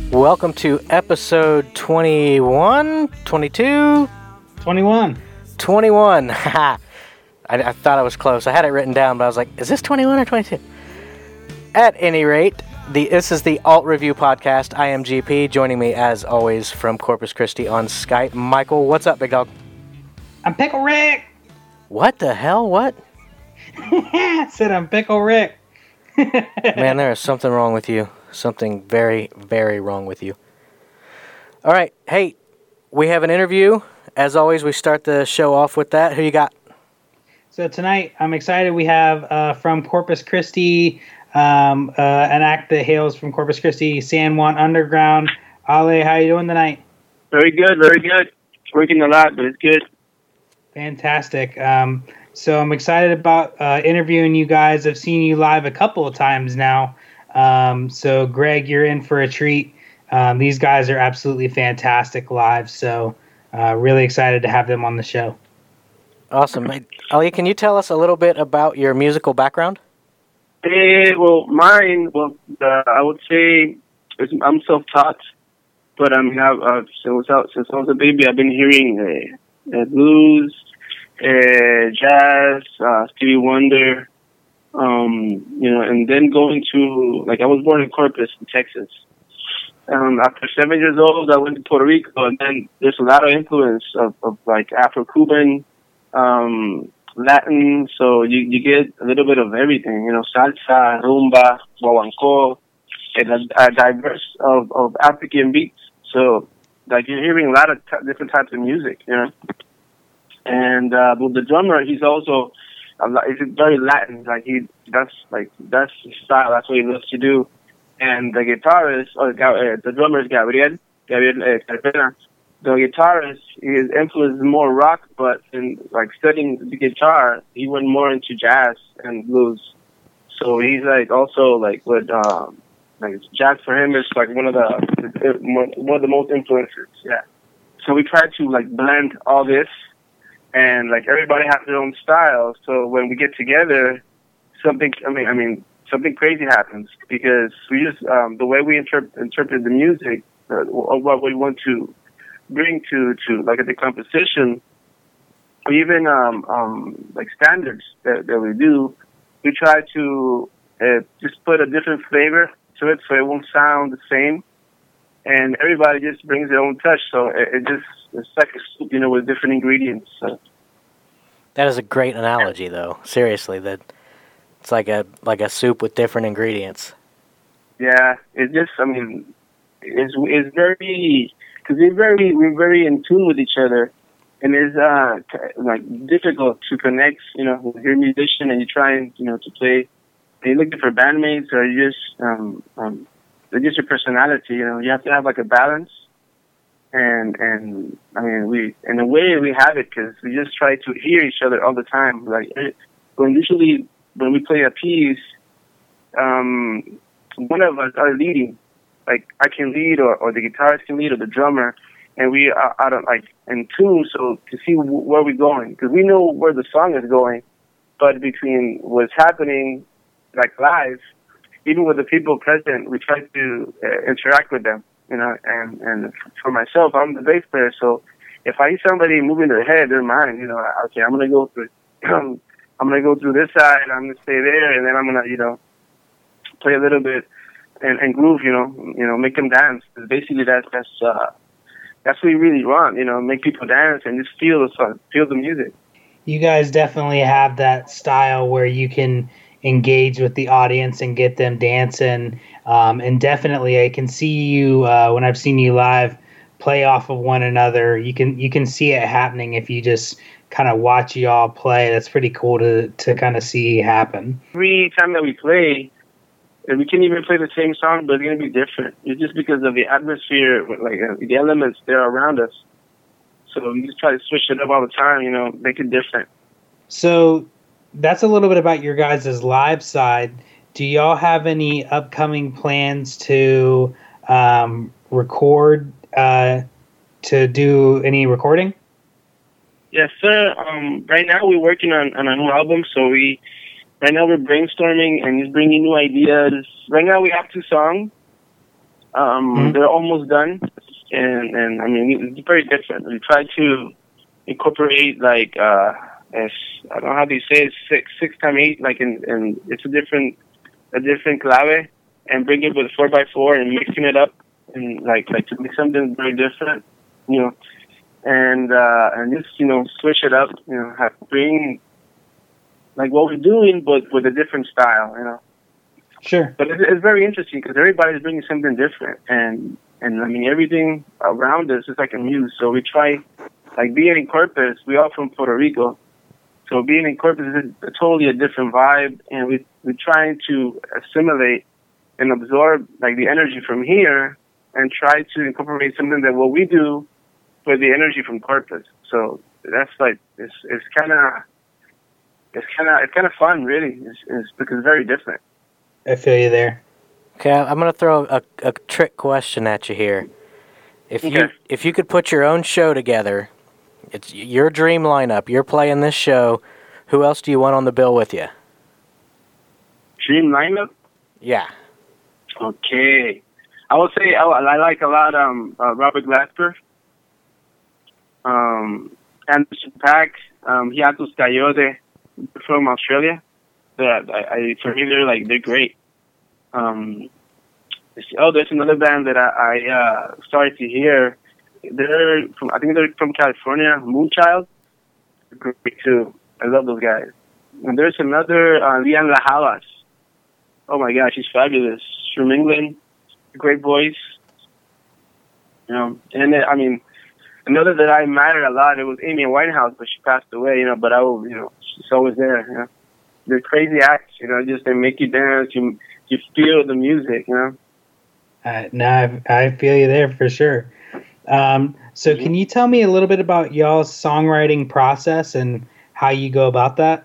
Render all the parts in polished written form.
Welcome to episode 21, 22? 21. 21. Haha. I thought I was close. I had it written down, but I was like, is this 21 or 22? At any rate, this is the Alt Review Podcast. I am GP. Joining me, as always, from Corpus Christi on Skype, Michael. What's up, big dog? I'm Pickle Rick. What the hell? What? I said I'm Pickle Rick. Man, there is something wrong with you. Something very, very wrong with you. All right. Hey, we have an interview. As always, we start the show off with that. Who you got? So tonight, I'm excited. We have from Corpus Christi, an act that hails from Corpus Christi, San Juan Underground. Ale, how you doing tonight? Very good, very good. Working a lot, but it's good. Fantastic. So I'm excited about interviewing you guys. I've seen you live a couple of times now. So Greg, you're in for a treat. These guys are absolutely fantastic live. So really excited to have them on the show. Awesome. Hey, Ali, can you tell us a little bit about your musical background? I would say I'm self-taught, but I mean, since I was a baby, I've been hearing blues, jazz, Stevie Wonder, and then going to, I was born in Corpus, in Texas. After 7 years old, I went to Puerto Rico, and then there's a lot of influence of Afro-Cuban, Latin, so you get a little bit of everything, salsa, rumba, guaguancó, and a diverse of African beats. So, you're hearing a lot of different types of music, And with the drummer, he's also he's very Latin. That's his style. That's what he loves to do. And the guitarist, the drummer is Gabriel Carpena. The guitarist, his influence is more rock, but in studying the guitar, he went more into jazz and blues. So he's jazz for him is one of the most influences. Yeah. So we try to blend all this. And everybody has their own style, so when we get together, something crazy happens because we just the way we interpret the music or what we want to bring to the composition, or even standards that we do, we try to just put a different flavor to it, so it won't sound the same, and everybody just brings their own touch. So it's like a soup, with different ingredients. So. That is a great analogy, though. Seriously, that it's like a soup with different ingredients. Yeah, it's just. It's very because we're very in tune with each other, and it's difficult to connect. When you're a musician and you try and to play, and you're looking for bandmates, or you just they're just your personality. You have to have a balance. And we, in a way, we have it because we just try to hear each other all the time. When we play a piece, one of us are leading. I can lead, or the guitarist can lead, or the drummer, and we are out of in tune. So to see where we're going, because we know where the song is going, but between what's happening, live, even with the people present, we try to interact with them. And for myself, I'm the bass player, so if I see somebody moving their head, their mind, okay, I'm gonna go through this side, I'm gonna stay there, and then I'm gonna, play a little bit and groove, make them dance. Basically, that's what we really want, make people dance and just feel the song, feel the music. You guys definitely have that style where you can engage with the audience and get them dancing. And definitely, I can see you when I've seen you live play off of one another. You can see it happening if you just kind of watch y'all play. That's pretty cool to kind of see happen. Every time that we play, we can even play the same song, but it's going to be different. It's just because of the atmosphere, the elements that are around us. So we just try to switch it up all the time, make it different. So that's a little bit about your guys' live side. Do y'all have any upcoming plans to record, to do any recording? Yes, sir. Right now we're working on a new album, so right now we're brainstorming and just bringing new ideas. Right now we have 2 songs, They're almost done, and I mean it's very different. We try to incorporate like as I don't know how they say it, six times eight, like in it's a different clave, and bring it with 4x4 and mixing it up and like to make something very different, you know, and just switch it up, bring like what we're doing, but with a different style, Sure. But it's very interesting because everybody's bringing something different, and I mean everything around us is like a muse. So we try, like being in Corpus, we all from Puerto Rico, so being in Corpus is totally a different vibe, and we're trying to assimilate and absorb like the energy from here, and try to incorporate something that what we do with the energy from Corpus. So that's like it's kind of fun, really. It's because it's very different. I feel you there. Okay, I'm going to throw a trick question at you here. If you could put your own show together, it's your dream lineup, you're playing this show, who else do you want on the bill with you? Dream lineup? Yeah. Okay. I would say I like a lot Robert Glasper, Anderson .Paak, Hiatus Kaiyote from Australia. For me, they're great. There's another band that I started to hear. I think they're from California, Moonchild. Great too. I love those guys. And there's another Lian Lajalas. Oh my gosh, she's fabulous. She's from England, great voice. And I mean, another that I admired a lot. It was Amy Winehouse, but she passed away. But I will, she's always there. They're crazy acts, just they make you dance. You feel the music, No, I feel you there for sure. So can you tell me a little bit about y'all's songwriting process and how you go about that?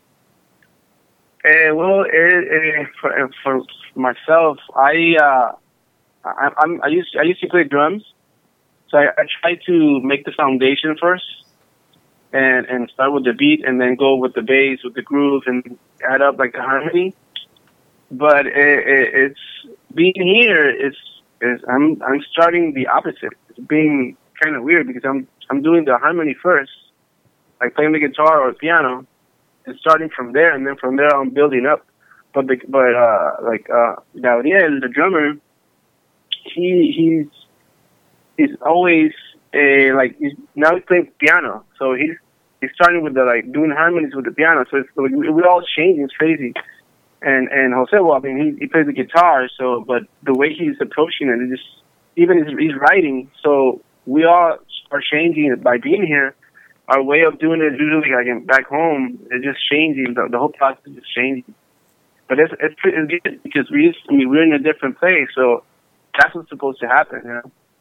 Well, for myself, I used to play drums, so I try to make the foundation first. And start with the beat, and then go with the bass, with the groove, and add up like the harmony. But it's being here. I'm starting the opposite. It's being kind of weird because I'm doing the harmony first, like playing the guitar or piano, and starting from there, and then from there I'm building up. But Gabriel, the drummer, he's always now he's playing piano, so he's starting with doing harmonies with the piano. So we all change. It's crazy. And Jose, well, I mean, he plays the guitar. So, but the way he's approaching it, he's writing. So we all are changing it by being here. Our way of doing it usually like back home is just changing. The whole process is changing. But it's good because we're in a different place. So that's what's supposed to happen.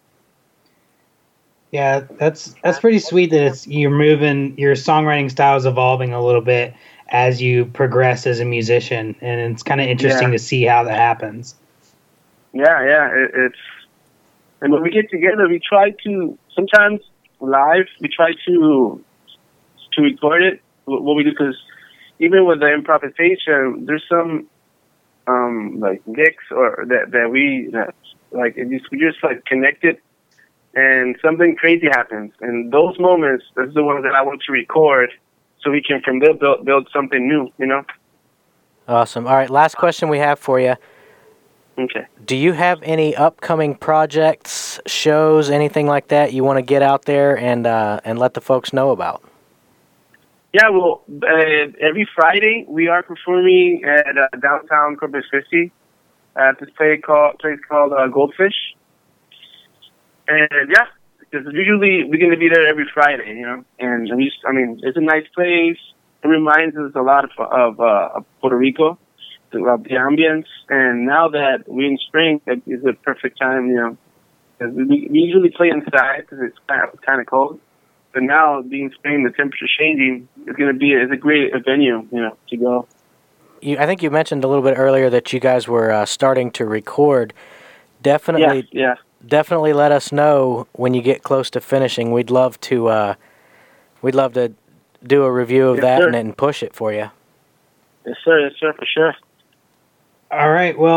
Yeah, that's pretty sweet that you're moving, your songwriting style is evolving a little bit as you progress as a musician, and it's kind of interesting to see how that happens. Yeah, and when we get together, we try to sometimes live. We try to record it. What we do, because even with the improvisation, there's some like licks or that we just like connect it. And something crazy happens. And those moments, those are the ones that I want to record so we can from there build something new, Awesome. All right, last question we have for you. Okay. Do you have any upcoming projects, shows, anything like that you want to get out there and let the folks know about? Yeah, well, every Friday we are performing at downtown Corpus Christi at this place called Goldfish. And because usually we're going to be there every Friday, and it's a nice place. It reminds us a lot of Puerto Rico, the ambience. And now that we're in spring, it is a perfect time, because we usually play inside because it's kind of cold. But now being spring, the temperature changing, it's a great venue, to go. I think you mentioned a little bit earlier that you guys were starting to record. Definitely. Yeah. Definitely let us know when you get close to finishing. We'd love to do a review of that and push it for you. Yes, sir, for sure. All right. Well,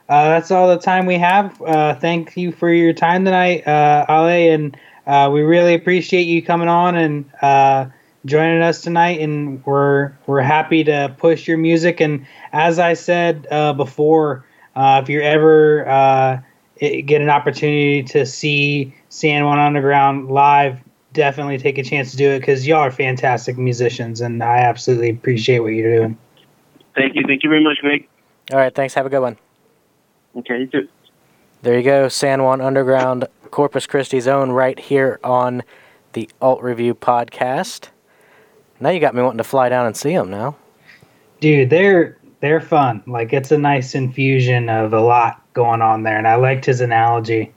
that's all the time we have. Thank you for your time tonight, Ale, and we really appreciate you coming on and joining us tonight. And we're happy to push your music. And as I said before, if you ever get an opportunity to see San Juan Underground live, definitely take a chance to do it because y'all are fantastic musicians, and I absolutely appreciate what you're doing. Thank you very much, Greg. All right, thanks. Have a good one. Okay, you too. There you go, San Juan Underground, Corpus Christi's own, right here on the Alt Review podcast. Now you got me wanting to fly down and see them now. Dude, they're fun. Like, it's a nice infusion of a lot going on there, and I liked his analogy.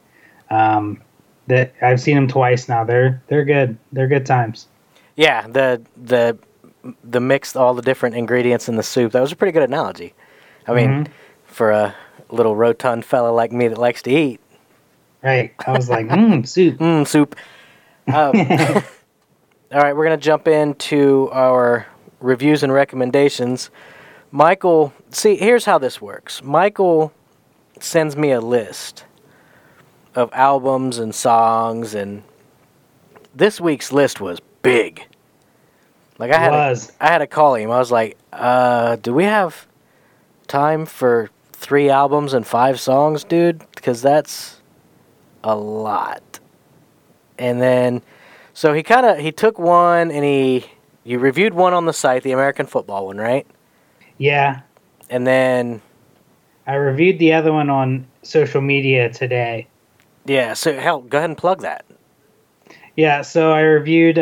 That I've seen them twice now. They're good. They're good times. Yeah, the mix, all the different ingredients in the soup. That was a pretty good analogy. I mean, for a little rotund fella like me that likes to eat. Right. I was like, soup. Soup. All right, we're going to jump into our reviews and recommendations. Michael, see, here's how this works. Michael sends me a list of albums and songs, and this week's list was big. Like, I had to call him. I was like, do we have time for 3 albums and 5 songs, dude? Because that's a lot. And then, so he took one and you reviewed one on the site, the American football one, right? Yeah. And then I reviewed the other one on social media today. Yeah, so hell, go ahead and plug that. Yeah, so I reviewed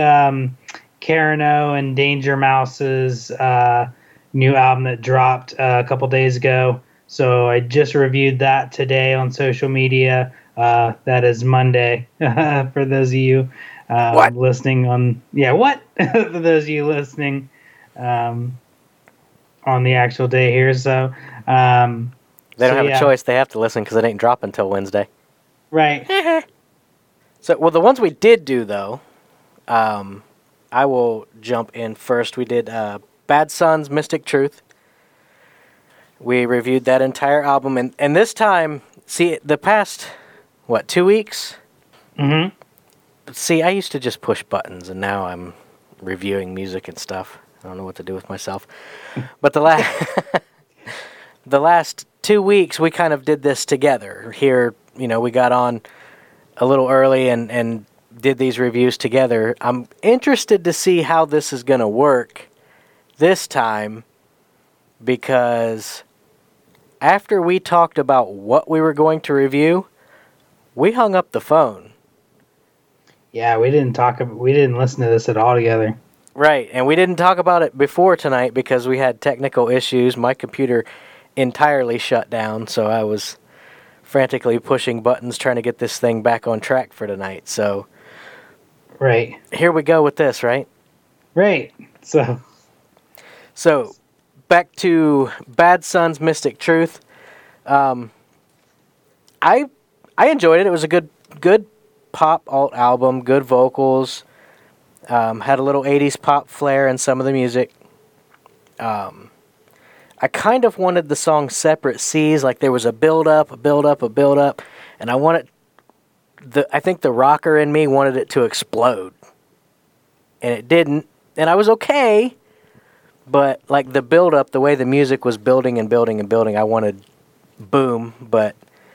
Carano and Danger Mouse's new album that dropped a couple days ago. So I just reviewed that today on social media. That is Monday for those of you listening on... Yeah, what? For those of you listening on the actual day here. So they don't have a choice. They have to listen because it ain't dropping until Wednesday. Right. So, well, the ones we did do, though, I will jump in first. We did Bad Sons, Mystic Truth. We reviewed that entire album. And this time, see, the past, 2 weeks? Mm-hmm. See, I used to just push buttons, and now I'm reviewing music and stuff. I don't know what to do with myself. But the last 2 weeks, we kind of did this together. Here, we got on a little early and did these reviews together. I'm interested to see how this is going to work this time, because after we talked about what we were going to review, we hung up the phone. Yeah, we didn't listen to this at all together. Right, and we didn't talk about it before tonight because we had technical issues. My computer entirely shut down, so I was frantically pushing buttons trying to get this thing back on track for tonight. So, right, here we go with this, right? Right. So back to Bad Sons, Mystic Truth. I enjoyed it. It was a good pop alt album, good vocals. Had a little 80s pop flair in some of the music. I kind of wanted the song Separate Seas, like there was a build-up, and I think the rocker in me wanted it to explode. And it didn't, and I was okay, but like the build-up, the way the music was building and building and building, I wanted boom, but,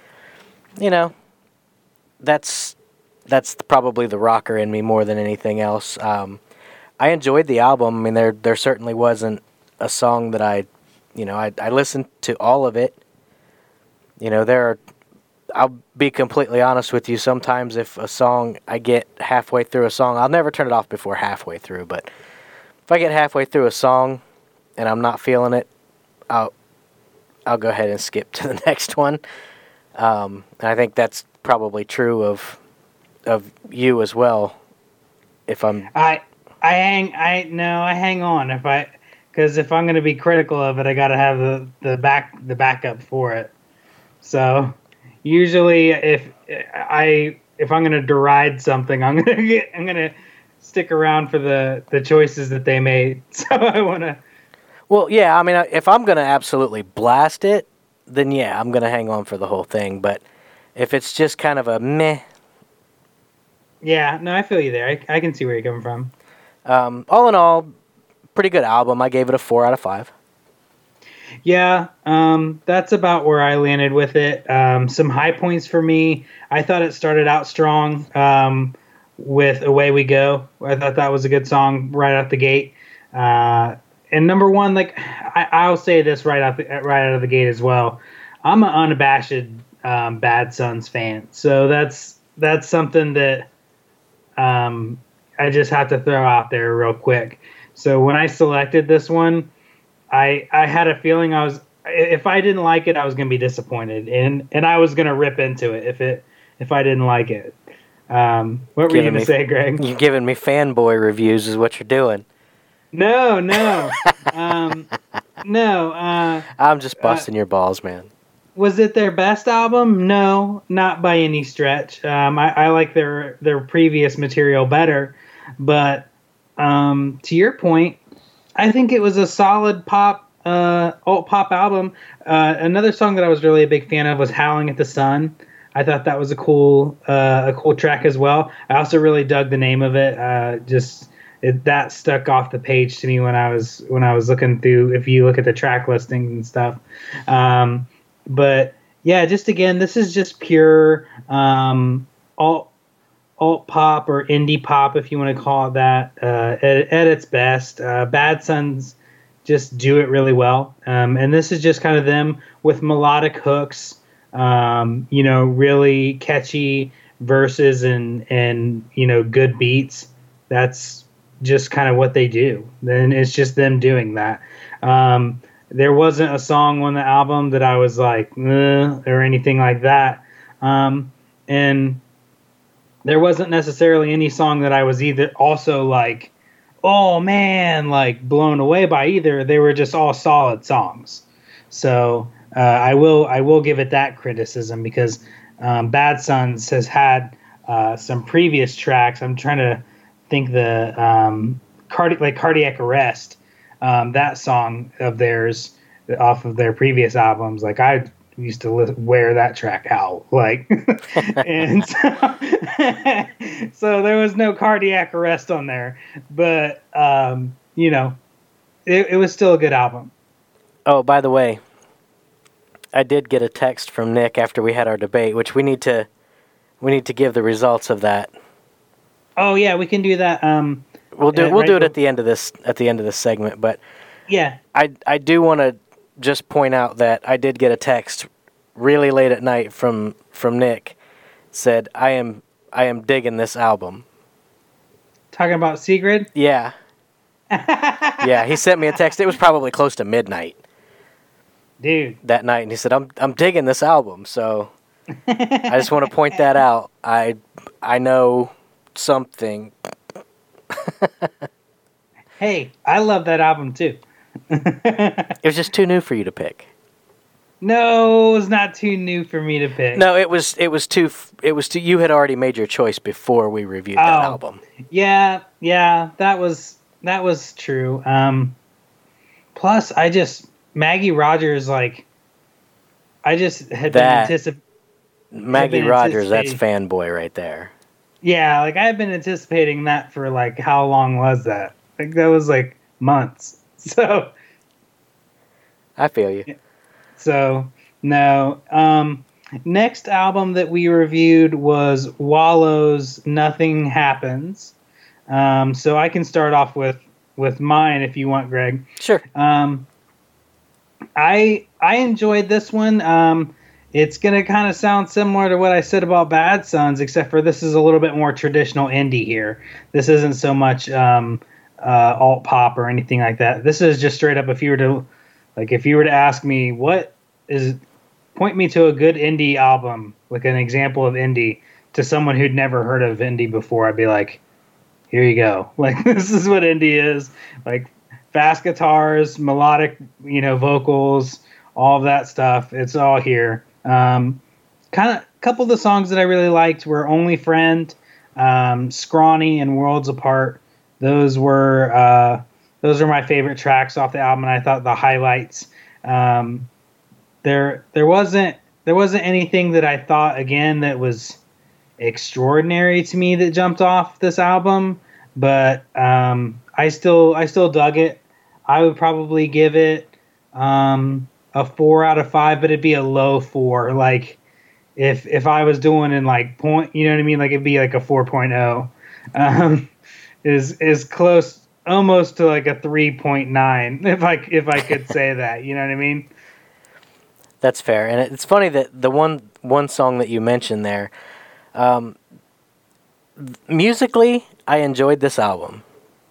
that's probably the rocker in me more than anything else. I enjoyed the album. I mean, there certainly wasn't a song that I listened to all of it. I'll be completely honest with you. Sometimes if a song, I get halfway through a song, I'll never turn it off before halfway through, but if I get halfway through a song and I'm not feeling it, I'll go ahead and skip to the next one. And I think that's probably true of you as well. If I'm... I hang on because if I'm going to be critical of it, I got to have the backup for it. So usually if I'm going to deride something, I'm going to stick around for the choices that they made. So I want to... Well, yeah, I mean, if I'm going to absolutely blast it, then yeah, I'm gonna hang on for the whole thing. But if it's just kind of a meh, Yeah, no, I feel you there. I can see where you're coming from. all in all, pretty good album. I gave it a 4 out of 5. Yeah, that's about where I landed with it. Some high points for me. I thought it started out strong with "Away We Go." I thought that was a good song right out the gate. And number one, like I'll say this right out of the gate as well. I'm an unabashed Bad Sons fan, so that's something that I just have to throw out there real quick. So when I selected this one, I had a feeling if I didn't like it, I was going to be disappointed, and I was going to rip into it if I didn't like it. What were you going to say, Greg? You're giving me fanboy reviews is what you're doing. No. I'm just busting your balls, man. Was it their best album? No, not by any stretch. I like their previous material better, but to your point, I think it was a solid pop, alt pop album. Another song that I was really a big fan of was "Howling at the Sun." I thought that was a cool track as well. I also really dug the name of it. That stuck off the page to me when I was looking through. If you look at the track listings and stuff, but yeah, just again, this is just pure alt pop or indie pop, if you want to call it that, at its best. Bad Sons just do it really well, and this is just kind of them with melodic hooks, really catchy verses and good beats. That's just kind of what they do. Then it's just them doing that. There wasn't a song on the album that I was like, or anything like that. And there wasn't necessarily any song that I was either also like, oh man, like blown away by either. They were just all solid songs. So I will give it that criticism because Bad Sons has had some previous tracks. I'm trying to think the Cardiac Arrest, that song of theirs off of their previous albums. Like I used to wear that track out, like, and so there was no Cardiac Arrest on there, but it was still a good album. Oh, by the way, I did get a text from Nick after we had our debate, which we need to give the results of that. Oh yeah, we can do that. We'll do it at the end of this segment, but yeah, I do want to just point out that I did get a text really late at night from Nick. Said I am digging this album. Talking about Sigrid? Yeah. Yeah, he sent me a text. It was probably close to midnight. Dude. That night, and he said I'm digging this album. So I just want to point that out. I know something. Hey, I love that album too. It was just too new for you to pick. No, it was not too new for me to pick. No, it was too. You had already made your choice before we reviewed that album. Yeah, that was true. Plus, Maggie Rogers, like, I just had been anticipating. Maggie Rogers, that's fanboy right there. Yeah, like I had been anticipating that for like how long was that? Like that was like months. So I feel you. So no. Next album that we reviewed was Wallow's "Nothing Happens." So I can start off with mine if you want, Greg. Sure. I enjoyed this one. It's going to kind of sound similar to what I said about Bad Sons, except for this is a little bit more traditional indie here. This isn't so much alt pop or anything like that. This is just straight up, if you were to ask me point me to a good indie album, like an example of indie, to someone who'd never heard of indie before, I'd be like, here you go. Like, this is what indie is. Like, fast guitars, melodic, vocals, all of that stuff. It's all here. Kind of a couple of the songs that I really liked were "Only Friend," "Scrawny," and "Worlds Apart." Those were my favorite tracks off the album, and I thought the highlights. there wasn't anything that I thought again that was extraordinary to me that jumped off this album, but I still dug it. I would probably give it a 4 out of 5, but it'd be a low 4. Like if I was doing in like point, you know what I mean? Like it'd be like a 4.0. Is close almost to like a 3.9 if I could say that, you know what I mean? That's fair. And it's funny that the one song that you mentioned there, musically, I enjoyed this album.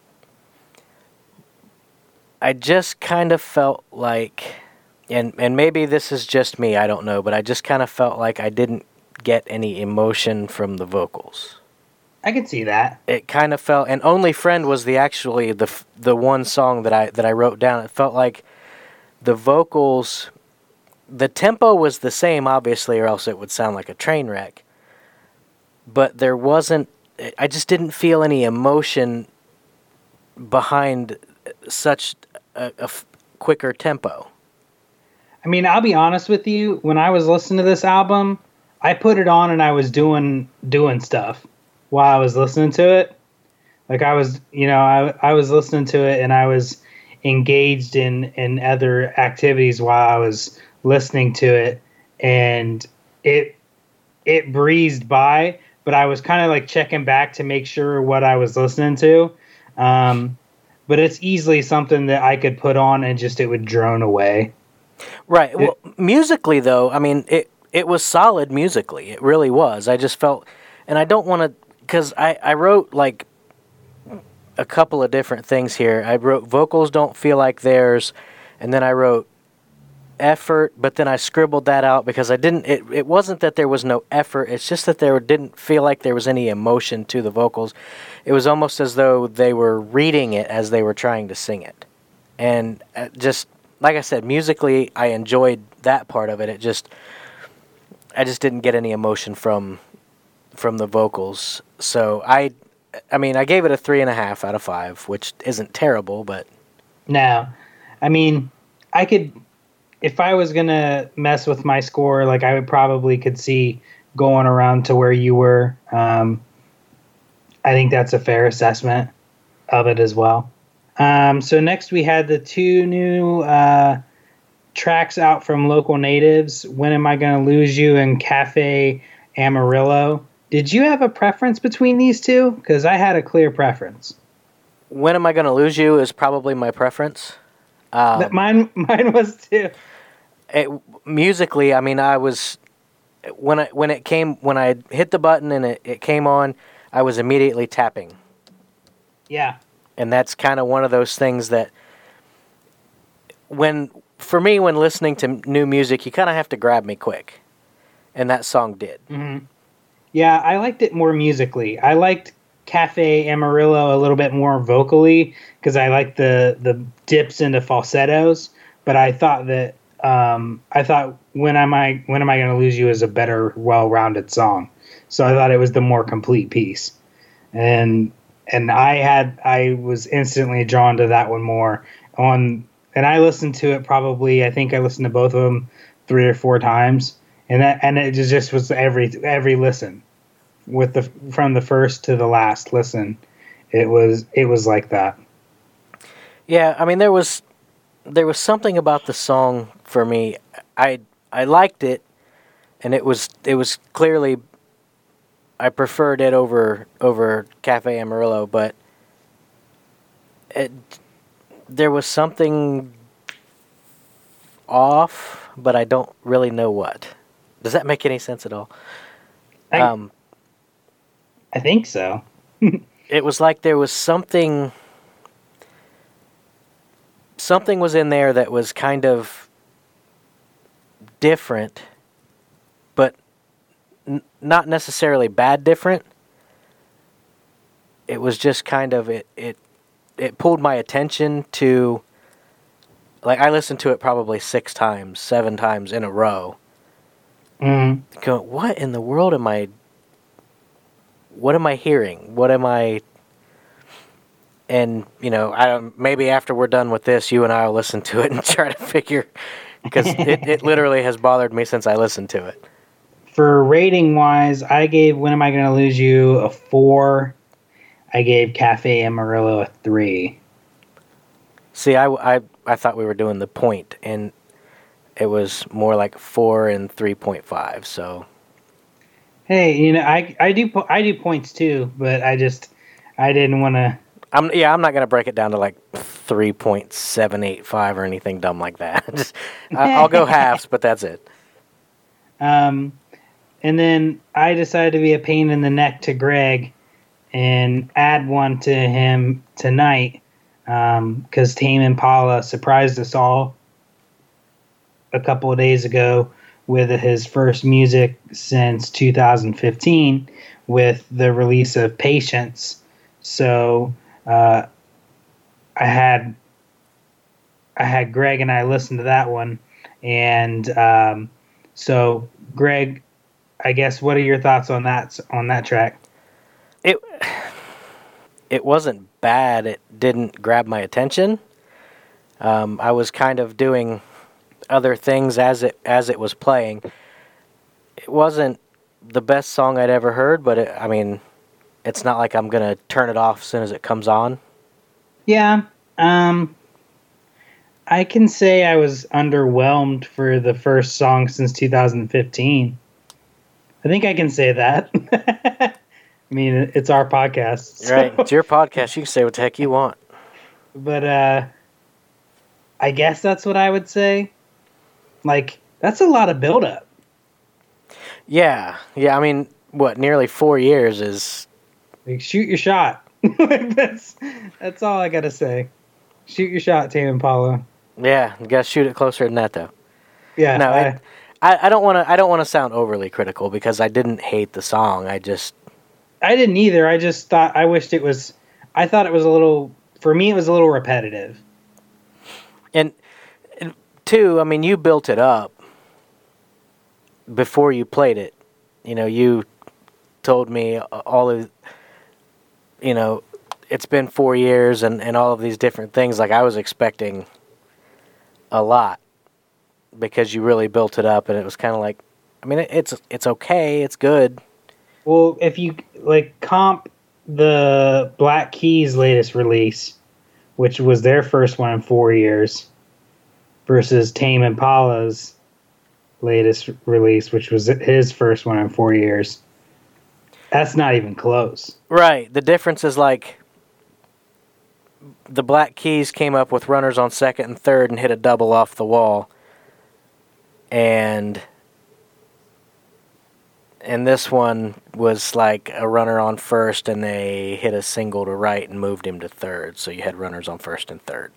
I just kind of felt like, and maybe this is just me, I don't know, but I just kind of felt like I didn't get any emotion from the vocals. I could see that. It kind of felt, and Only Friend was the one song that I wrote down. It felt like the vocals, the tempo was the same, obviously, or else it would sound like a train wreck. But there wasn't, I just didn't feel any emotion behind such a quicker tempo. I mean, I'll be honest with you. When I was listening to this album, I put it on and I was doing stuff while I was listening to it. Like I was listening to it and I was engaged in other activities while I was listening to it, and it breezed by, but I was kind of like checking back to make sure what I was listening to. But it's easily something that I could put on and just it would drone away. Right. Well, musically though, I mean, it was solid musically. It really was. I just felt, and I don't want to, because I wrote like a couple of different things here. I wrote vocals don't feel like theirs, and then I wrote effort, but then I scribbled that out because I didn't, it wasn't that there was no effort, it's just that there didn't feel like there was any emotion to the vocals. It was almost as though they were reading it as they were trying to sing it. And just, like I said, musically, I enjoyed that part of it. I just didn't get any emotion from the vocals. So I mean, I gave it a 3.5 out of 5, which isn't terrible, but no, I mean, I could, if I was gonna mess with my score, like I would probably could see going around to where you were. I think that's a fair assessment of it as well. So next we had the 2 new tracks out from Local Natives, When Am I Gonna Lose You and Cafe Amarillo. Did you have a preference between these two? Because I had a clear preference. When Am I Gonna Lose You is probably my preference. Mine was too. Musically, I mean, I was when I hit the button and it came on, I was immediately tapping. Yeah. And that's kind of one of those things that when listening to new music, you kind of have to grab me quick. And that song did. Mm-hmm. Yeah, I liked it more musically. I liked Cafe Amarillo a little bit more vocally because I liked the dips into falsettos. But I thought that When Am I Gonna Lose You is a better, well-rounded song. So I thought it was the more complete piece, and I was instantly drawn to that one more on. And I listened to it probably. I think I listened to both of them 3 or 4 times. And it just was every listen, from the first to the last listen, it was like that. Yeah, I mean there was something about the song for me. I liked it, and it was clearly I preferred it over Cafe Amarillo, but there was something off, but I don't really know what. Does that make any sense at all? I think so. It was like there was something was in there that was kind of different, but not necessarily bad different. It was just kind of, it pulled my attention to, like, I listened to it probably 6 times, 7 times in a row. Mm-hmm. Going, what in the world am I hearing? What am I... And, maybe after we're done with this, you and I will listen to it and try to because it literally has bothered me since I listened to it. For rating wise, I gave When Am I Gonna Lose You a 4. I gave Cafe Amarillo a 3. See, I thought we were doing the point, and it was more like 4 and 3.5. So, hey, you know, I do points too, but I didn't want to. I'm not gonna break it down to like 3.785 or anything dumb like that. Just I'll go halves, but that's it. And then I decided to be a pain in the neck to Greg and add one to him tonight because Tame Impala surprised us all a couple of days ago with his first music since 2015 with the release of Patience. So I had Greg and I listen to that one, and so Greg, I guess what are your thoughts on that track? It wasn't bad. It didn't grab my attention. I was kind of doing other things as it was playing. It wasn't the best song I'd ever heard, but it's not like I'm gonna turn it off as soon as it comes on. Yeah, I can say I was underwhelmed for the first song since 2015. I think I can say that. I mean, it's our podcast. So. Right, it's your podcast. You can say what the heck you want. But I guess that's what I would say. Like, that's a lot of buildup. Yeah. I mean, what, nearly 4 years is... Like, shoot your shot. That's all I gotta say. Shoot your shot, Tame Impala. Yeah, you gotta shoot it closer than that, though. Yeah. No, I don't want to sound overly critical because I didn't hate the song. I didn't either. I just thought I thought it was a little. For me, it was a little repetitive. And two, I mean, you built it up before you played it. You know, you told me all of, you know, it's been 4 years and all of these different things. Like, I was expecting a lot because you really built it up, and it was kind of like, I mean, it's okay, it's good. Well, if you like comp the Black Keys' latest release, which was their first one in 4 years, versus Tame Impala's latest release, which was his first one in 4 years, that's not even close. Right. The difference is like the Black Keys came up with runners on second and third and hit a double off the wall. And this one was like a runner on first, and they hit a single to right and moved him to third. So you had runners on first and third.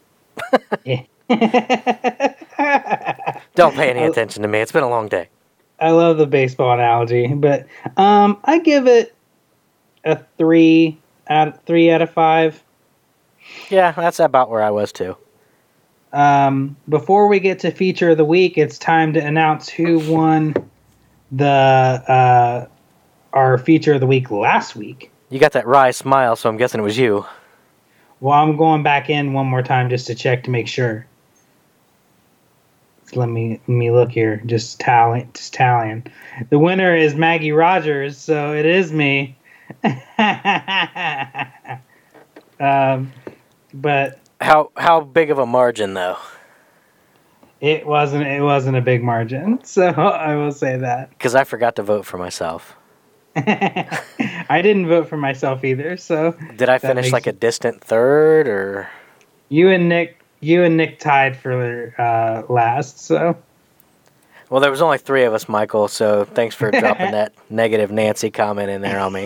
Don't pay any attention to me. It's been a long day. I love the baseball analogy, but I give it a 3 out of 5. Yeah, that's about where I was too. Before we get to feature of the week, it's time to announce who won our feature of the week last week. You got that wry smile, so I'm guessing it was you. Well, I'm going back in one more time just to check to make sure. Let me look here. Just tallying. The winner is Maggie Rogers, so it is me. But how big of a margin though? It wasn't a big margin, so I will say that. Because I forgot to vote for myself. I didn't vote for myself either, so. Did I finish like a distant third, or? You and Nick tied for last, so. Well, there was only 3 of us, Michael, so thanks for dropping that negative Nancy comment in there on me.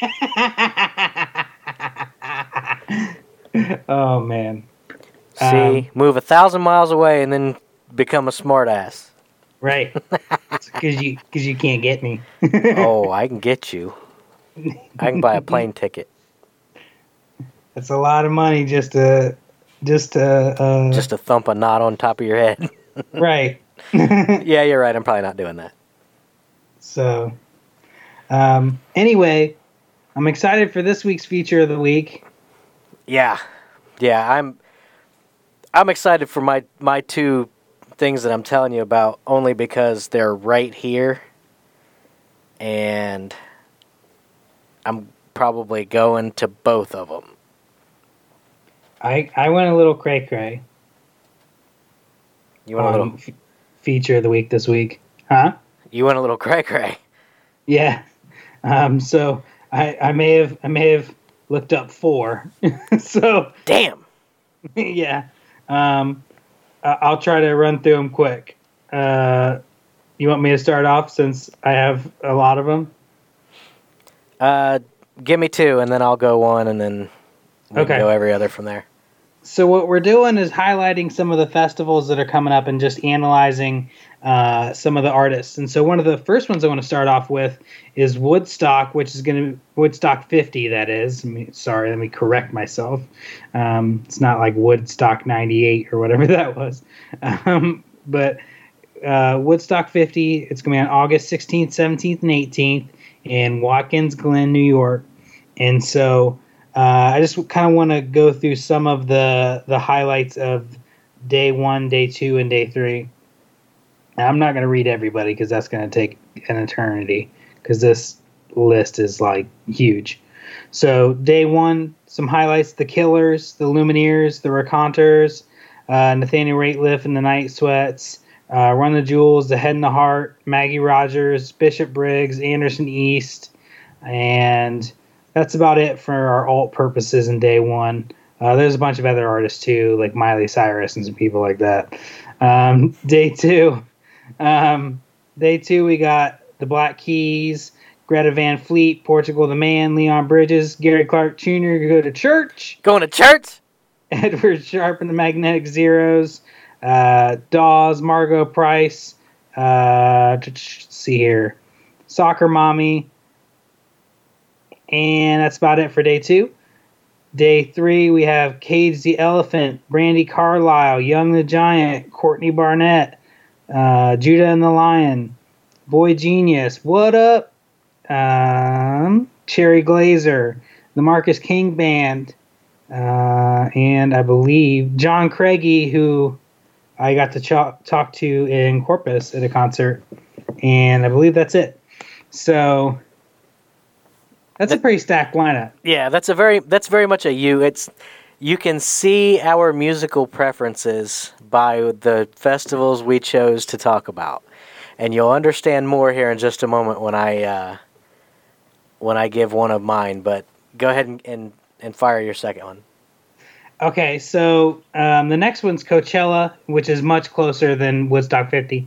Oh, man. See, move 1,000 miles away and then become a smartass. Right. Because you can't get me. Oh, I can get you. I can buy a plane ticket. That's a lot of money just to thump a knot on top of your head. Right. Yeah, you're right. I'm probably not doing that. So, anyway, I'm excited for this week's feature of the week. Yeah, I'm excited for my 2 things that I'm telling you about only because they're right here, and I'm probably going to both of them. I went a little cray-cray. You went a little feature of the week this week. Huh? You went a little cray-cray. Yeah. So I may have looked up 4. So damn. Yeah. I'll try to run through them quick. You want me to start off since I have a lot of them? Give me 2, and then I'll go 1, and then we can go every other from there. So what we're doing is highlighting some of the festivals that are coming up and just analyzing some of the artists. And so one of the first ones I want to start off with is Woodstock, which is going to Woodstock 50. That is. Let me correct myself. It's not like Woodstock 98 or whatever that was. But Woodstock 50. It's going to be on August 16th, 17th, and 18th in Watkins Glen, New York. And so I just kind of want to go through some of the highlights of day 1, day 2, and day 3. Now, I'm not going to read everybody because that's going to take an eternity because this list is like huge. So day 1, some highlights: The Killers, The Lumineers, The Raconteurs, Nathaniel Rateliff and the Night Sweats, Run the Jewels, The Head and the Heart, Maggie Rogers, Bishop Briggs, Anderson East, and that's about it for our alt purposes in day 1. There's a bunch of other artists too, like Miley Cyrus and some people like that. Day 2. Day 2, we got the Black Keys, Greta Van Fleet, Portugal the Man, Leon Bridges, Gary Clark Jr. Go to Church. Going to church? Edward Sharpe and the Magnetic Zeros, Dawes, Margot Price. Let's see here. Soccer Mommy. And that's about it for day 2. Day 3, we have Cage the Elephant, Brandi Carlile, Young the Giant, Courtney Barnett, Judah and the Lion, Boy Genius, What Up, Cherry Glazer, the Marcus King Band, and I believe John Craigie, who I got to talk to in Corpus at a concert, and I believe that's it. So that's a pretty stacked lineup. Yeah, that's very much a you. You can see our musical preferences by the festivals we chose to talk about, and you'll understand more here in just a moment when I give one of mine. But go ahead and fire your second one. Okay, so the next one's Coachella, which is much closer than Woodstock 50.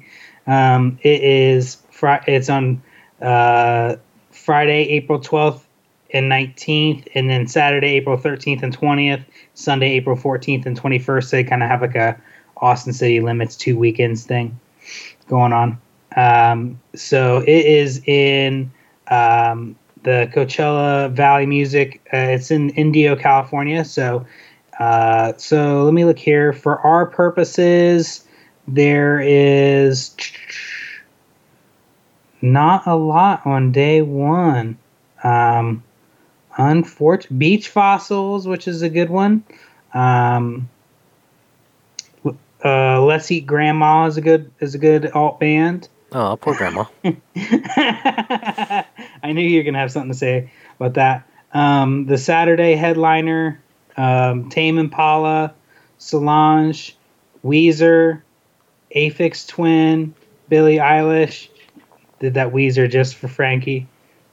It's on Friday, April 12th and 19th, and then Saturday, April 13th and 20th, Sunday, April 14th and 21st. They kind of have like a Austin City Limits 2 weekends thing going on. So it is in the Coachella Valley Music. It's in Indio, California. So let me look here. For our purposes, there is not a lot on day 1. Beach Fossils, which is a good one. Let's Eat Grandma is a good alt band. Oh, poor grandma. I knew you were gonna have something to say about that. The Saturday headliner, Tame Impala, Solange, Weezer, Aphex Twin, Billie Eilish. Did that Weezer just for Frankie.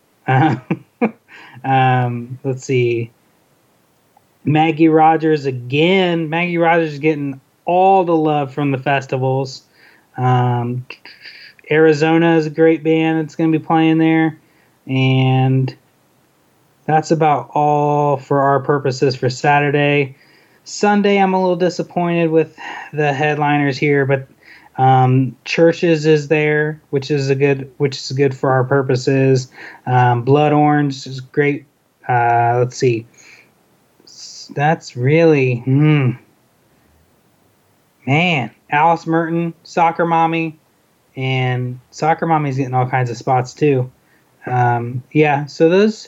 Let's see. Maggie Rogers again. Maggie Rogers is getting all the love from the festivals. Arizona is a great band that's going to be playing there. And that's about all for our purposes for Saturday. Sunday, I'm a little disappointed with the headliners here, but Churches is there, which is good for our purposes. Blood Orange is great. Let's see. That's really man. Alice Merton, Soccer Mommy, and Soccer Mommy's getting all kinds of spots too. Yeah. So those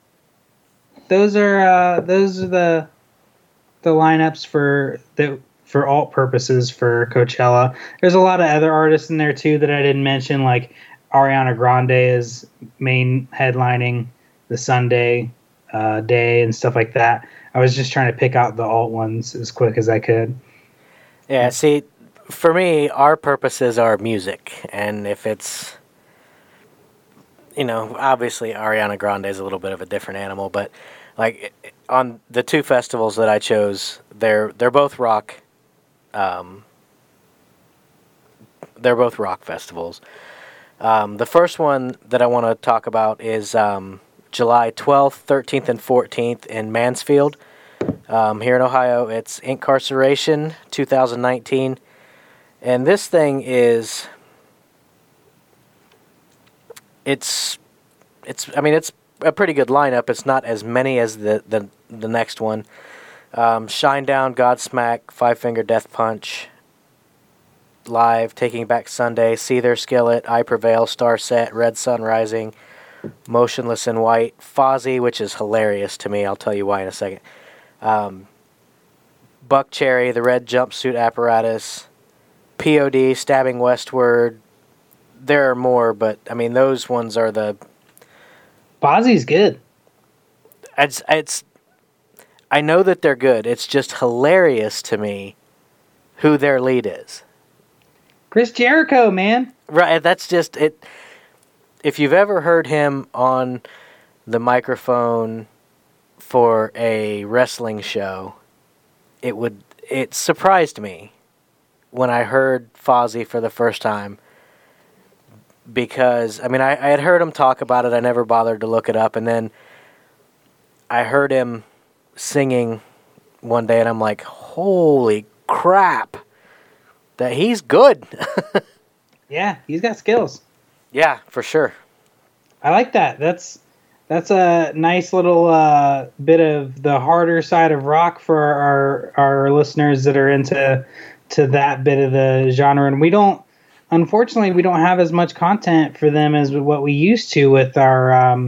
are the lineups for for alt purposes for Coachella. There's a lot of other artists in there too that I didn't mention, like Ariana Grande is main headlining the Sunday day and stuff like that. I was just trying to pick out the alt ones as quick as I could. Yeah, see, for me, our purposes are music, and if it's, obviously Ariana Grande is a little bit of a different animal, but like on the two festivals that I chose, they're both rock. They're both rock festivals. The first one that I want to talk about is July 12th, 13th, and 14th in Mansfield. Here in Ohio, it's Incarceration 2019. And this thing is, it's a pretty good lineup. It's not as many as the next one. Shinedown, Godsmack, Five Finger Death Punch, Live, Taking Back Sunday, Seether, Skillet, I Prevail, Star Set, Red Sun Rising, Motionless in White, Fozzy, which is hilarious to me. I'll tell you why in a second. Buck Cherry, The Red Jumpsuit Apparatus, POD, Stabbing Westward. There are more, but those ones are the. Fozzy's good. I know that they're good. It's just hilarious to me who their lead is. Chris Jericho, man. Right, that's just it. If you've ever heard him on the microphone for a wrestling show, it surprised me when I heard Fozzy for the first time, because I had heard him talk about it. I never bothered to look it up, and then I heard him singing one day, and I'm like, holy crap, that he's good. Yeah, he's got skills. Yeah, for sure. I like that. That's a nice little bit of the harder side of rock for our listeners that are into that bit of the genre. And unfortunately, we don't have as much content for them as what we used to with our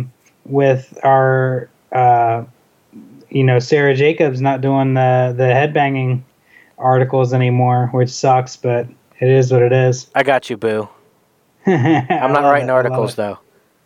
Sarah Jacobs not doing the headbanging articles anymore, which sucks, but it is what it is. I got you, boo. I'm not writing articles, though.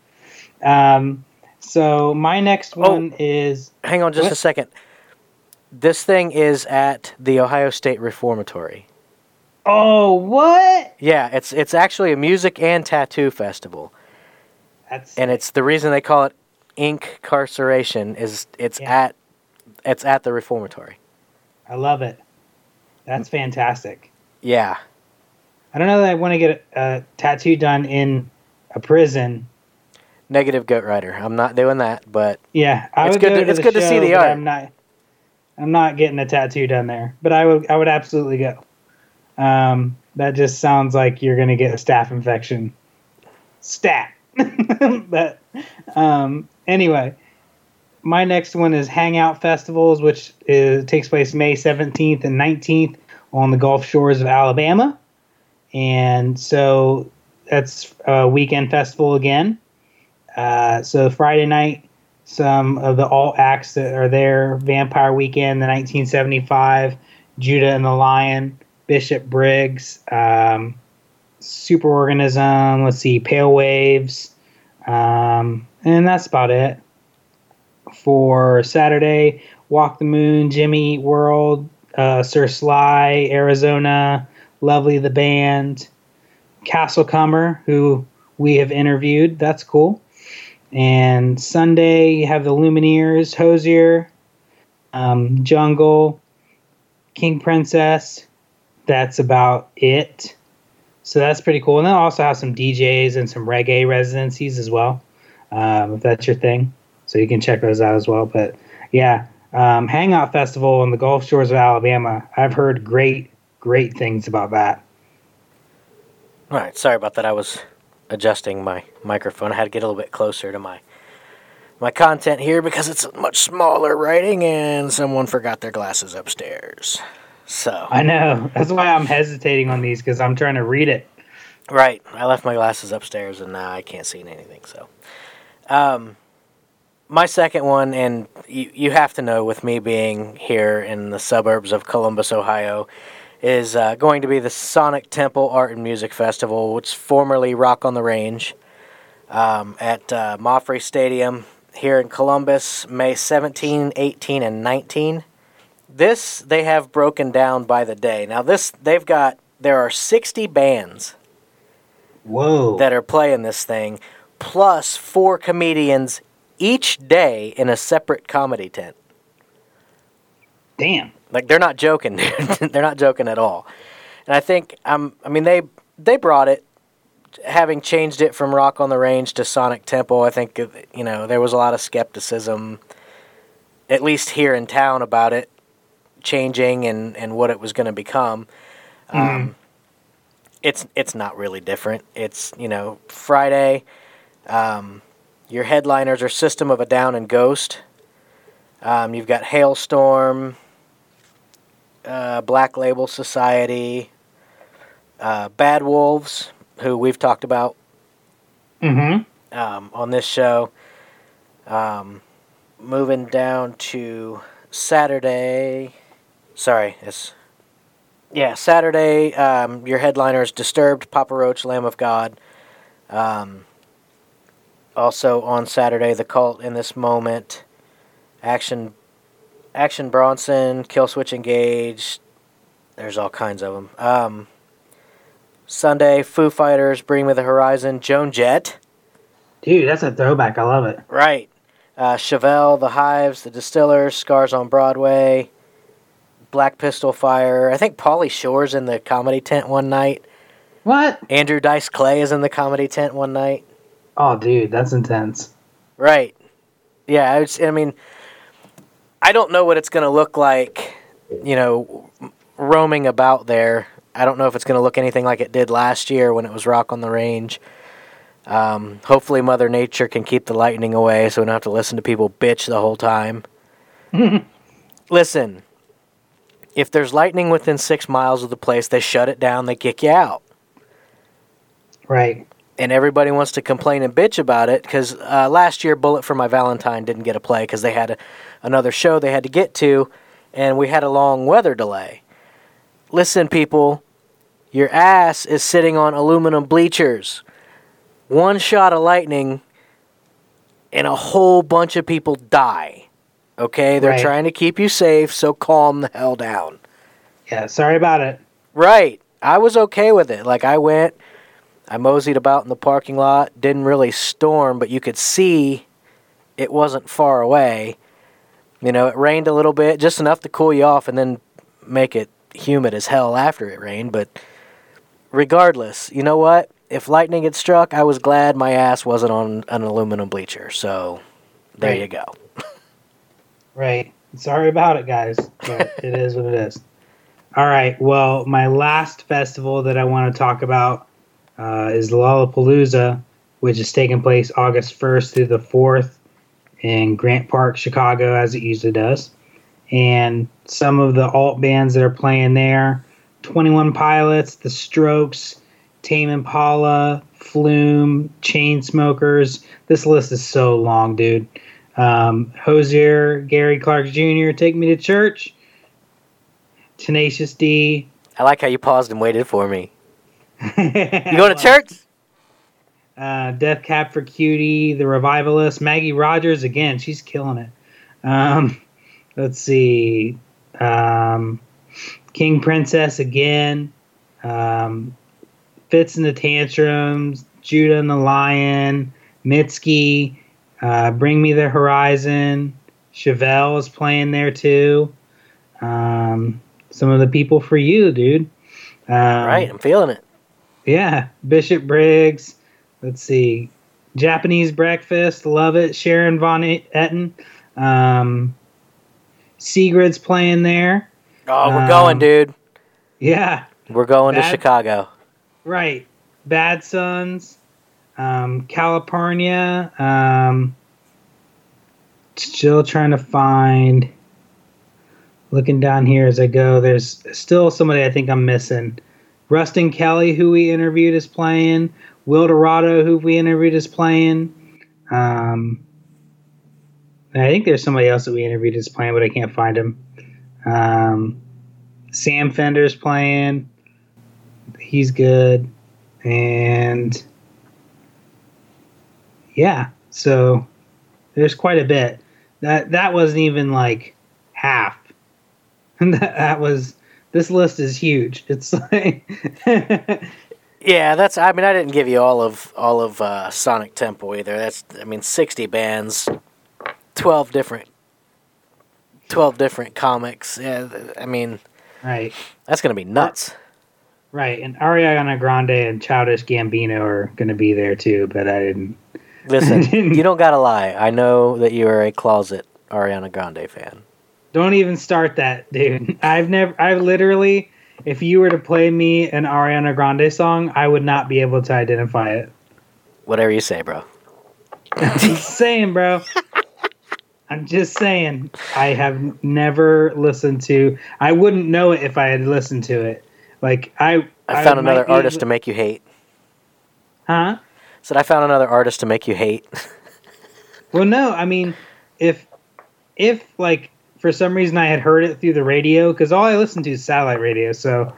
So my next one is... Hang on just a second. This thing is at the Ohio State Reformatory. Oh, what? Yeah, it's actually a music and tattoo festival. And it's the reason they call it Incarceration is it's at the Reformatory. I love it. That's fantastic. Yeah. I don't know that I want to get a tattoo done in a prison. Negative Goat Rider. I'm not doing that, but yeah, it's good to see the art. I'm not getting a tattoo done there, but I would absolutely go. That just sounds like you're going to get a staph infection. Stat. But anyway, my next one is Hangout Festivals, which takes place May 17th and 19th on the Gulf Shores of Alabama. And so that's a weekend festival again. So Friday night, some of the alt acts that are there: Vampire Weekend, the 1975, Judah and the Lion, Bishop Briggs, Superorganism, let's see, Pale Waves, and that's about it. For Saturday, Walk the Moon, Jimmy Eat World, Sir Sly, Arizona, Lovely the Band, Castle Comer, who we have interviewed. That's cool. And Sunday, you have the Lumineers, Hosier, Jungle, King Princess. That's about it. So that's pretty cool. And they'll also have some DJs and some reggae residencies as well, if that's your thing. So you can check those out as well. But yeah, Hangout Festival on the Gulf Shores of Alabama. I've heard great things about that. All right, sorry about that. I was adjusting my microphone. I had to get a little bit closer to my content here because it's much smaller writing, and someone forgot their glasses upstairs. So I know. That's why I'm hesitating on these, because I'm trying to read it. Right. I left my glasses upstairs, and now I can't see anything. So, my second one, and you have to know, with me being here in the suburbs of Columbus, Ohio, is going to be the Sonic Temple Art and Music Festival, which formerly Rock on the Range, at Moffrey Stadium here in Columbus, May 17, 18, and 19. This they have broken down by the day. Now there are 60 bands Whoa. that are playing this thing, plus 4 comedians each day in a separate comedy tent. Damn. Like, they're not joking, dude. They're not joking at all. And I think, they brought it, having changed it from Rock on the Range to Sonic Temple. I think, there was a lot of skepticism, at least here in town, about it changing and what it was going to become. It's not really different. It's, Friday, your headliners are System of a Down and Ghost. You've got Hailstorm, Black Label Society, Bad Wolves, who we've talked about on this show. Moving down to Saturday. Saturday, your headliners Disturbed, Papa Roach, Lamb of God. Also on Saturday, The Cult, In This Moment, Action Bronson, Killswitch Engage. There's all kinds of them. Sunday, Foo Fighters, Bring Me the Horizon, Joan Jett. Dude, that's a throwback. I love it. Right. Chevelle, The Hives, The Distillers, Scars on Broadway, Black Pistol Fire. I think Pauly Shore's in the comedy tent one night. What? Andrew Dice Clay is in the comedy tent one night. Oh, dude, that's intense. Right. Yeah, I don't know what it's going to look like, roaming about there. I don't know if it's going to look anything like it did last year when it was Rock on the Range. Hopefully Mother Nature can keep the lightning away so we don't have to listen to people bitch the whole time. Listen, if there's lightning within 6 miles of the place, they shut it down, they kick you out. Right. And everybody wants to complain and bitch about it because last year Bullet for My Valentine didn't get a play because they had another show they had to get to, and we had a long weather delay. Listen, people, your ass is sitting on aluminum bleachers. One shot of lightning and a whole bunch of people die. Okay? They're trying to keep you safe, so calm the hell down. Yeah, sorry about it. Right. I was okay with it. Like, I moseyed about in the parking lot. Didn't really storm, but you could see it wasn't far away. It rained a little bit, just enough to cool you off and then make it humid as hell after it rained. But regardless, you know what? If lightning had struck, I was glad my ass wasn't on an aluminum bleacher. So there you go. Right. Sorry about it, guys. But it is what it is. All right. Well, my last festival that I want to talk about is Lollapalooza, which is taking place August 1st through the 4th in Grant Park, Chicago, as it usually does. And some of the alt bands that are playing there, 21 Pilots, The Strokes, Tame Impala, Flume, Chainsmokers. This list is so long, dude. Hozier, Gary Clark Jr., Take Me to Church, Tenacious D. I like how you paused and waited for me. You going to church? Death Cab for Cutie, The Revivalists, Maggie Rogers, again, she's killing it. Let's see. King Princess again. Fits in the Tantrums, Judah and the Lion, Mitski, Bring Me the Horizon. Chevelle is playing there too. Some of the people for you, dude. Right, I'm feeling it. Yeah, Bishop Briggs. Let's see. Japanese Breakfast, love it. Sharon Von Etten. Sigrid's playing there. Oh, we're going, dude. Yeah. We're going to Chicago. Right. Bad Sons. California. Still trying to find. Looking down here as I go, there's still somebody I think I'm missing. Rustin Kelly, who we interviewed, is playing. Will Dorado, who we interviewed, is playing. I think there's somebody else that we interviewed is playing, but I can't find him. Sam Fender's playing. He's good. And yeah, so there's quite a bit. That wasn't even like half. This list is huge. It's like Yeah, I didn't give you all of Sonic Temple either. That's 60 bands, 12 different comics. Yeah, right. That's gonna be nuts. Right, and Ariana Grande and Childish Gambino are going to be there too, but I didn't. Listen, you don't gotta lie. I know that you are a closet Ariana Grande fan. Don't even start that, dude. I've literally, if you were to play me an Ariana Grande song, I would not be able to identify it. Whatever you say, bro. I'm just saying, bro. I'm just saying. I have never listened to. I wouldn't know it if I had listened to it. Like I found another artist to make you hate. Huh? Said I found another artist to make you hate. Well, no. I mean, if like for some reason I had heard it through the radio, because all I listen to is satellite radio. So,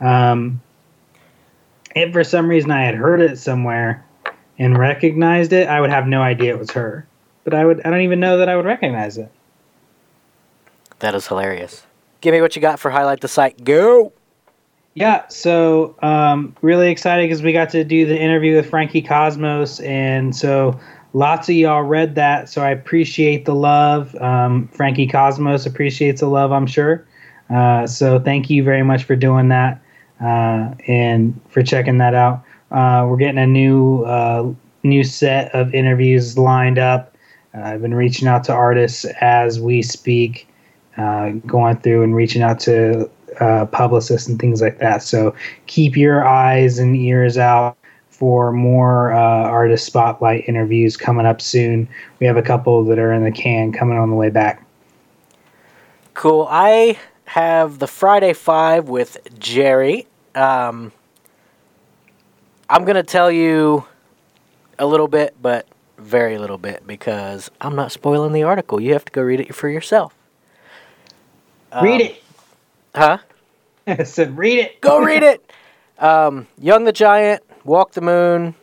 if for some reason I had heard it somewhere and recognized it, I would have no idea it was her. But I don't even know that I would recognize it. That is hilarious. Give me what you got for Highlight the Site. Go! Yeah, so really excited because we got to do the interview with Frankie Cosmos, and so lots of y'all read that, so I appreciate the love. Frankie Cosmos appreciates the love, I'm sure. So thank you very much for doing that and for checking that out. We're getting a new set of interviews lined up. I've been reaching out to artists as we speak, going through and reaching out to publicists and things like that. So keep your eyes and ears out for more artist spotlight interviews coming up soon. We have a couple that are in the can coming on the way back. Cool. I have the Friday 5 with Jerry. I'm going to tell you a little bit, but very little bit, because I'm not spoiling the article. You have to go read it for yourself. Read it. Huh? I said read it. Go read it. Young the Giant, Walk the Moon,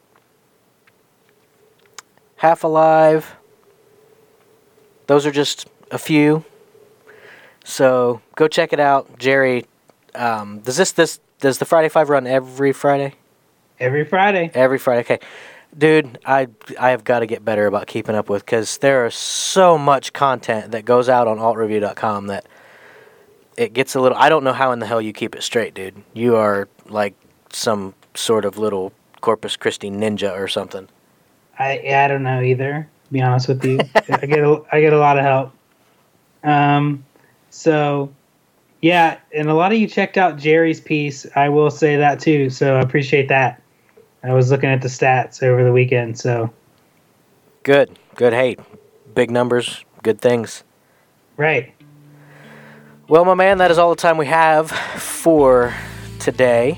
Half Alive. Those are just a few. So go check it out. Jerry, does the Friday 5 run every Friday? Every Friday. Every Friday, okay. Dude, I have got to get better about keeping up with, because there is so much content that goes out on altreview.com that it gets a little... I don't know how in the hell you keep it straight, dude. You are like some sort of little Corpus Christi ninja or something. I don't know either, to be honest with you. I get a lot of help. So, yeah, and a lot of you checked out Jerry's piece. I will say that too, so I appreciate that. I was looking at the stats over the weekend, so... Good. Hey, big numbers, good things. Right. Well, my man, that is all the time we have for today.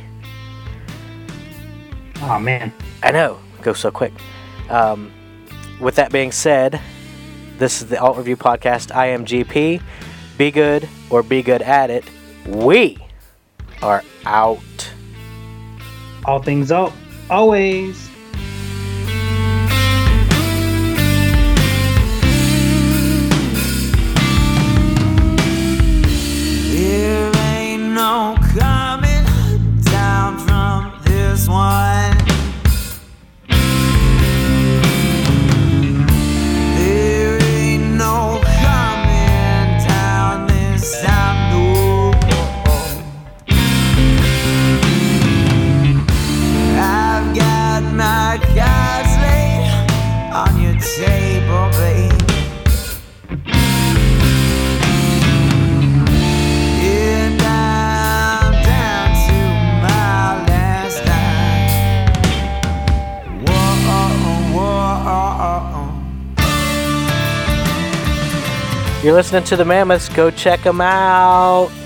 Oh, man. I know. It goes so quick. With that being said, this is the Alt Review Podcast. I am GP. Be good or be good at it. We are out. All things alt. Always. There ain't no coming down from this one. There ain't no coming down this time, no. I've got my cards laid on your table, babe. And I'm down to my last dime. Whoa. You're listening to the Mammoths. Go check them out.